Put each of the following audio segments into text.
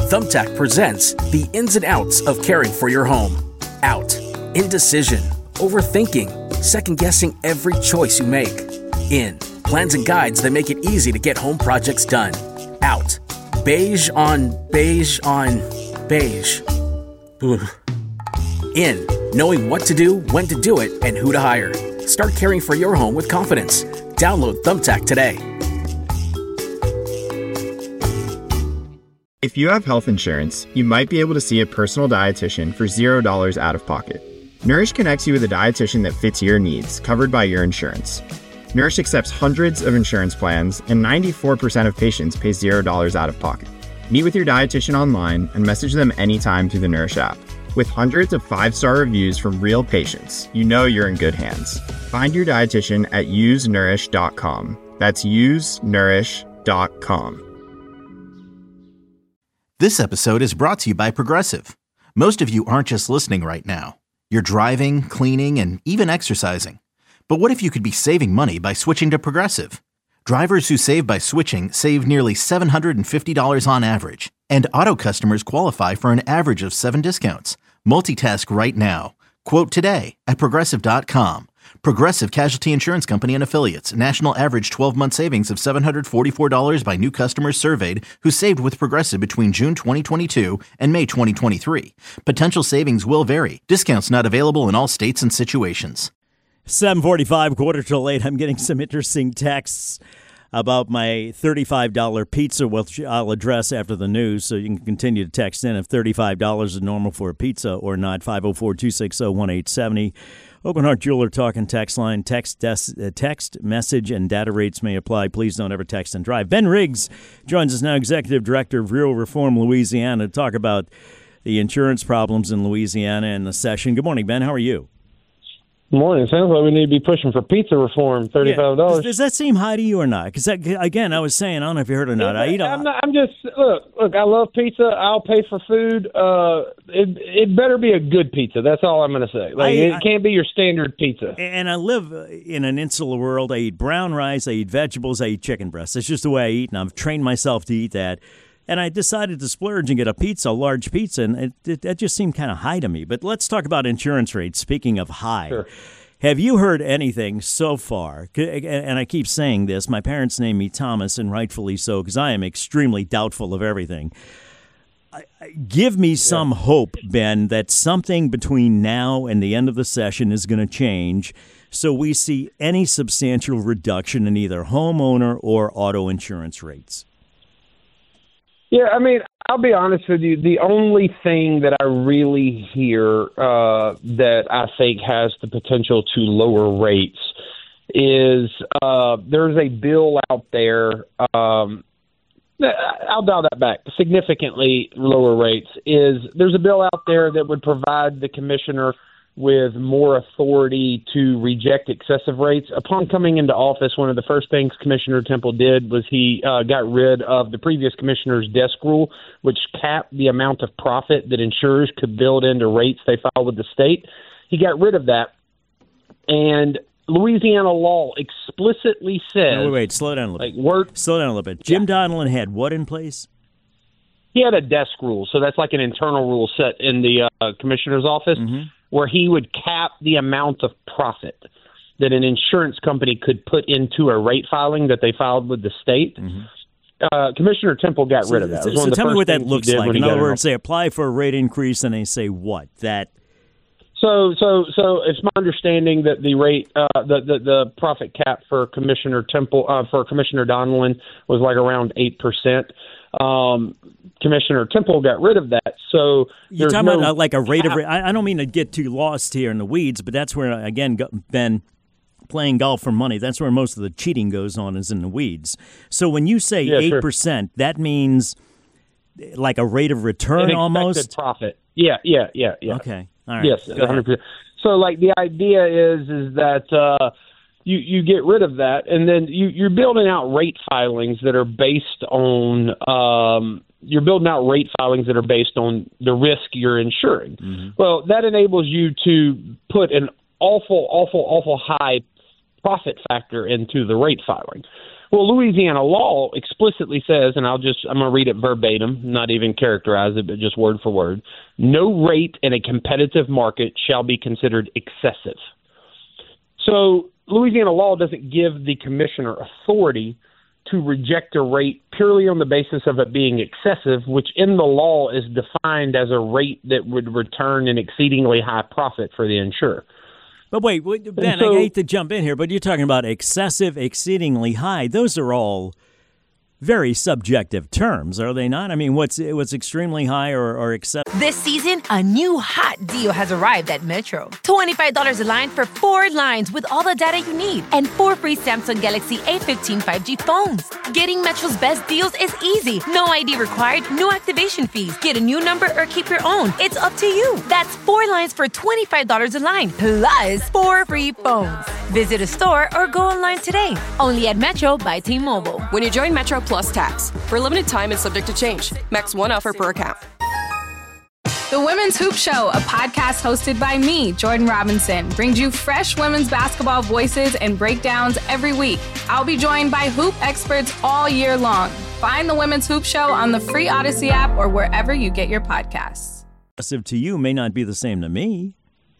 Thumbtack presents the ins and outs of caring for your home. Out. Indecision. Overthinking. Second-guessing every choice you make. In. Plans and guides that make it easy to get home projects done. Out. Beige on beige on beige. Ugh. In. Knowing what to do, when to do it, and who to hire. Start caring for your home with confidence. Download Thumbtack today. If you have health insurance, you might be able to see a personal dietitian for $0 out of pocket. Nourish connects you with a dietitian that fits your needs, covered by your insurance. Nourish accepts hundreds of insurance plans, and 94% of patients pay $0 out of pocket. Meet with your dietitian online and message them anytime through the Nourish app. With hundreds of 5-star reviews from real patients, you know you're in good hands. Find your dietitian at usenourish.com. That's usenourish.com. This episode is brought to you by Progressive. Most of you aren't just listening right now. You're driving, cleaning, and even exercising. But what if you could be saving money by switching to Progressive? Drivers who save by switching save nearly $750 on average. And auto customers qualify for an average of 7 discounts. Multitask right now. Quote today at Progressive.com. Progressive Casualty Insurance Company and Affiliates. National average 12-month savings of $744 by new customers surveyed who saved with Progressive between June 2022 and May 2023. Potential savings will vary. Discounts not available in all states and situations. 7:45, quarter till 8. I'm getting some interesting texts about my $35 pizza, which I'll address after the news, so you can continue to text in if $35 is normal for a pizza or not. 504-260-1870. Open Heart Jeweler talking text line. Text, message, and data rates may apply. Please don't ever text and drive. Ben Riggs joins us now, Executive Director of Rural Reform Louisiana, to talk about the insurance problems in Louisiana and the session. Good morning, Ben. How are you? Morning. Sounds like we need to be pushing for pizza reform. $35. Yeah. Does that seem high to you or not? Because again, I was saying, I don't know if you heard or not. Look. I love pizza. I'll pay for food. It better be a good pizza. That's all I'm going to say. It can't be your standard pizza. And I live in an insular world. I eat brown rice. I eat vegetables. I eat chicken breasts. It's just the way I eat, and I've trained myself to eat that. And I decided to splurge and get a large pizza, and that just seemed kind of high to me. But let's talk about insurance rates. Speaking of high, sure. Have you heard anything so far? And I keep saying this. My parents named me Thomas, and rightfully so, because I am extremely doubtful of everything. Give me some hope, Ben, that something between now and the end of the session is going to change so we see any substantial reduction in either homeowner or auto insurance rates. Yeah, I mean, I'll be honest with you. The only thing that I really hear that I think has the potential to lower rates is there's a bill out there. I'll dial that back. Significantly lower rates there's a bill out there that would provide the commissioner with more authority to reject excessive rates. Upon coming into office, one of the first things Commissioner Temple did was he got rid of the previous commissioner's desk rule, which capped the amount of profit that insurers could build into rates they filed with the state. He got rid of that, and Louisiana law explicitly says... Wait, slow down a little bit. Slow down a little bit. Jim Donelon had what in place? He had a desk rule, so that's like an internal rule set in the commissioner's office, where he would cap the amount of profit that an insurance company could put into a rate filing that they filed with the state. Commissioner Temple got rid of that. So tell me what that looks like. In other words, they apply for a rate increase and they say what? So it's my understanding that the rate, the profit cap for Commissioner Temple, for Commissioner Donelon was like around 8%. Commissioner Temple got rid of that. So you're talking about like a rate of. I don't mean to get too lost here in the weeds, but that's where again, Ben, playing golf for money. That's where most of the cheating goes on, is in the weeds. So when you say 8%, that means like a rate of return almost profit. Yeah. Okay. All right. Yes, 100%. So like the idea is that. You get rid of that, and then you're building out rate filings that are based on the risk you're insuring. Well, that enables you to put an awful high profit factor into the rate filing. Well, Louisiana law explicitly says, and I'm going to read it verbatim, not even characterize it, but just word for word. No rate in a competitive market shall be considered excessive. So Louisiana law doesn't give the commissioner authority to reject a rate purely on the basis of it being excessive, which in the law is defined as a rate that would return an exceedingly high profit for the insurer. But wait, Ben, I hate to jump in here, but you're talking about excessive, exceedingly high. Those are all very subjective terms, are they not? I mean, what's extremely high or excessive? This season, a new hot deal has arrived at Metro. $25 a line for 4 lines with all the data you need and 4 free Samsung Galaxy A15 5G phones. Getting Metro's best deals is easy. No ID required, no activation fees. Get a new number or keep your own. It's up to you. That's 4 lines for $25 a line, plus 4 free phones. Visit a store or go online today. Only at Metro by T-Mobile. When you join Metro Plus Tax, for a limited time and subject to change. Max 1 offer per account. The Women's Hoop Show, a podcast hosted by me, Jordan Robinson, brings you fresh women's basketball voices and breakdowns every week. I'll be joined by hoop experts all year long. Find the Women's Hoop Show on the free Odyssey app or wherever you get your podcasts. Excessive to you may not be the same to me.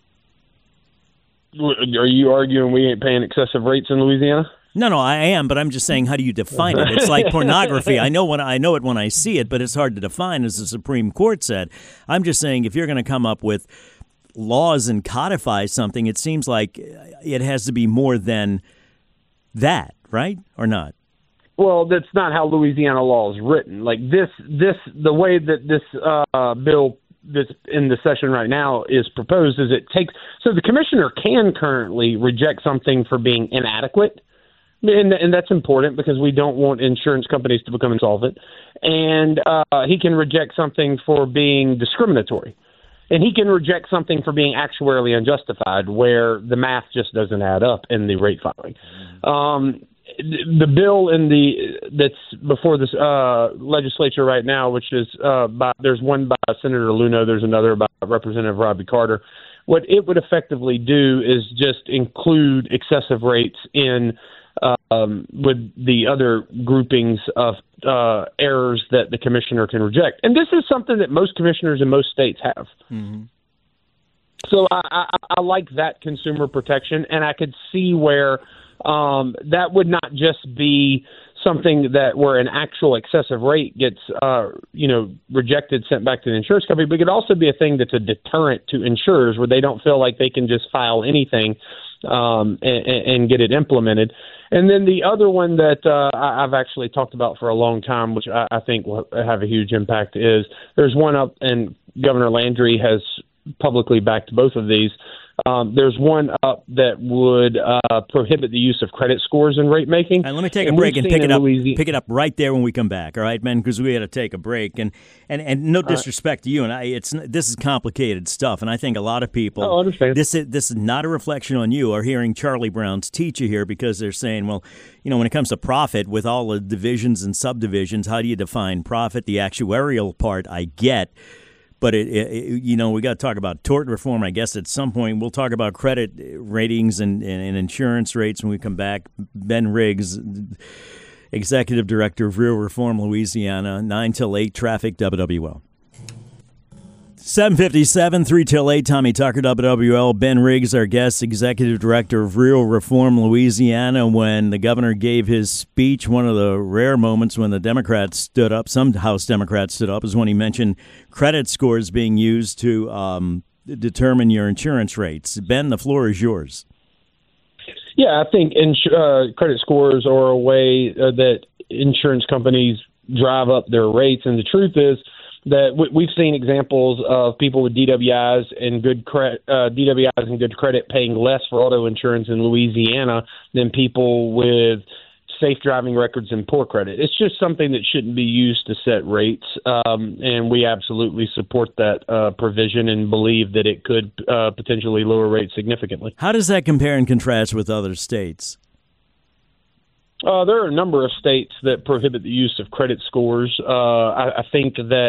Are you arguing we ain't paying excessive rates in Louisiana? No, I am, but I'm just saying, how do you define it? It's like pornography. I know it when I see it, but it's hard to define, as the Supreme Court said. I'm just saying, if you're going to come up with laws and codify something, it seems like it has to be more than that, right? Or not? Well, that's not how Louisiana law is written. Like the way that this bill that's in the session right now is proposed is so the commissioner can currently reject something for being inadequate. And that's important because we don't want insurance companies to become insolvent. And he can reject something for being discriminatory. And he can reject something for being actuarially unjustified, where the math just doesn't add up in the rate filing. The bill that's before this legislature right now, which is there's one by Senator Luno, there's another by Representative Robbie Carter. What it would effectively do is just include excessive rates in with the other groupings of errors that the commissioner can reject. And this is something that most commissioners in most states have. Mm-hmm. So I like that consumer protection, and I could see where that would not just be something that where an actual excessive rate gets rejected, sent back to the insurance company, but it could also be a thing that's a deterrent to insurers where they don't feel like they can just file anything and get it implemented. And then the other one that I've actually talked about for a long time, which I think will have a huge impact, is there's one up, and Governor Landry has publicly backed both of these. There's one up that would prohibit the use of credit scores in rate making. All right, let me take a break and pick it up right there when we come back. All right, Ben, because we had to take a break. And no disrespect to you, and this is complicated stuff. And I think a lot of people, understand. This is not a reflection on you, are hearing Charlie Brown's teacher here because they're saying, well, when it comes to profit, with all the divisions and subdivisions, how do you define profit? The actuarial part, I get. But, we got to talk about tort reform, I guess, at some point. We'll talk about credit ratings and insurance rates when we come back. Ben Riggs, Executive Director of Real Reform Louisiana, 9 till 8, traffic, WWL. 7:57, 3 till 8, Tommy Tucker, WWL. Ben Riggs, our guest, Executive Director of Real Reform Louisiana. When the governor gave his speech, one of the rare moments when the Democrats stood up, some House Democrats stood up, is when he mentioned credit scores being used to determine your insurance rates. Ben, the floor is yours. Yeah, I think credit scores are a way that insurance companies drive up their rates. And the truth is, that we've seen examples of people with DWIs and good credit paying less for auto insurance in Louisiana than people with safe driving records and poor credit. It's just something that shouldn't be used to set rates, and we absolutely support that provision and believe that it could potentially lower rates significantly. How does that compare and contrast with other states? There are a number of states that prohibit the use of credit scores. I think that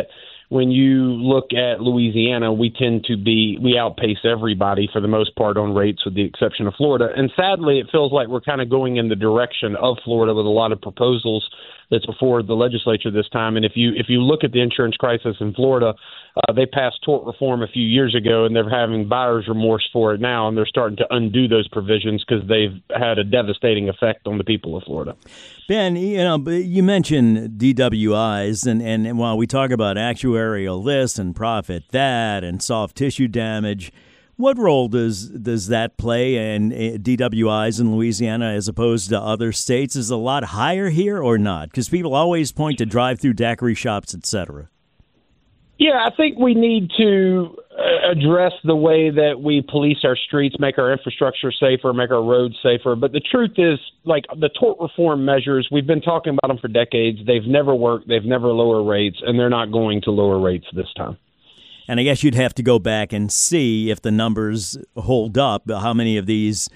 when you look at Louisiana, we outpace everybody for the most part on rates with the exception of Florida. And sadly, it feels like we're kind of going in the direction of Florida with a lot of proposals that's before the legislature this time. And if you look at the insurance crisis in Florida, they passed tort reform a few years ago, and they're having buyer's remorse for it now, and they're starting to undo those provisions because they've had a devastating effect on the people of Florida. Ben, you mentioned DWIs, and while we talk about actuarial this and profit that and soft tissue damage, what role does that play in DWIs in Louisiana as opposed to other states? Is it a lot higher here or not? Because people always point to drive-through daiquiri shops, et cetera. Yeah, I think we need to address the way that we police our streets, make our infrastructure safer, make our roads safer. But the truth is, like the tort reform measures, we've been talking about them for decades. They've never worked. They've never lowered rates, and they're not going to lower rates this time. And I guess you'd have to go back and see if the numbers hold up, how many of these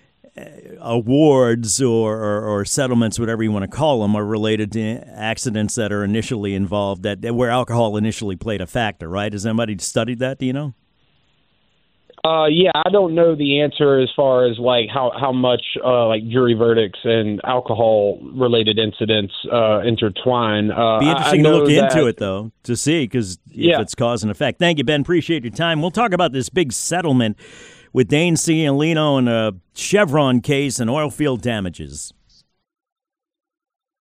awards or settlements, whatever you want to call them, are related to accidents that are initially involved, where alcohol initially played a factor, right? Has anybody studied that? Do you know? Yeah, I don't know the answer as far as like how much like jury verdicts and alcohol related incidents intertwine. Be interesting to look into it though to see because if it's cause and effect. Thank you, Ben. Appreciate your time. We'll talk about this big settlement with Dane Cialino and a Chevron case and oil field damages.